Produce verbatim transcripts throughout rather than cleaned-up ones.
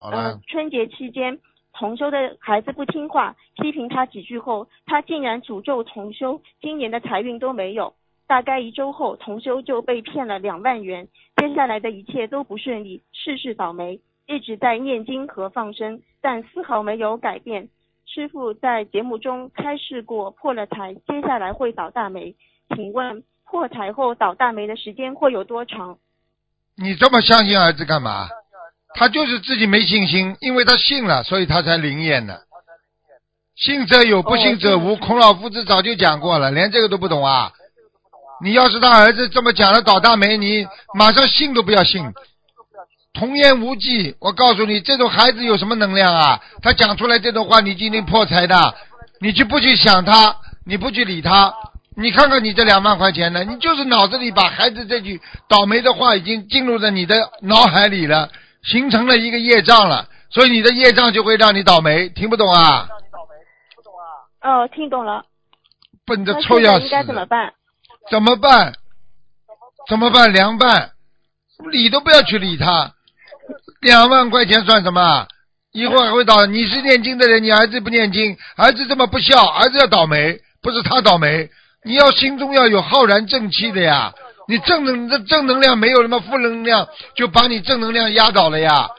好了、 呃，春节期间同修的孩子不听话，批评他几句后，他竟然诅咒同修今年的财运都没有。大概一周后，同修就被骗了两万元，接下来的一切都不顺利，事事倒霉，一直在念经和放生，但丝毫没有改变。师父在节目中开示过，破了财，接下来会倒大霉。请问破财后倒大霉的时间会有多长？ 你这么相信儿子干嘛？他就是自己没信心，因为他信了，所以他才灵验的。信则有，不信则无。 哦、 孔老夫子早就讲过了，连这个都不懂啊！你要是他儿子这么讲了倒大霉，你马上信都不要信。童言无忌，我告诉你，这种孩子有什么能量啊？他讲出来这种话，你今天破财的，你就不去想他，你不去理他，你看看你这两万块钱呢，你就是脑子里把孩子这句倒霉的话已经进入了你的脑海里了，形成了一个业障了，所以你的业障就会让你倒霉，听不懂啊？ 哦，听懂了。 笨的臭要死。 应该怎么办？ 怎么办？怎么办？凉拌，理都不要去理他。两万块钱算什么？以后还会倒。你是念经的人，你儿子不念经，儿子这么不孝，儿子要倒霉，不是他倒霉。你要心中要有浩然正气的呀。你正能的正能量没有什么负能量，就把你正能量压倒了呀。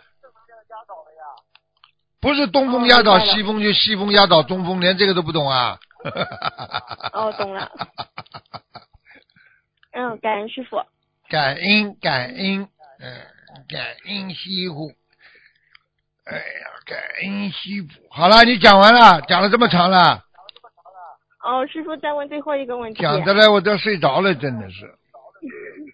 不是东风压倒西风，就西风压倒东风，连这个都不懂啊。 哦，懂了。嗯，感恩师傅。 感恩感恩，嗯，感恩惜福。哎呀，感恩惜福。好了，你讲完了，讲了这么长了。 哦，师傅再问最后一个问题。 讲的嘞，我都睡着了，真的是。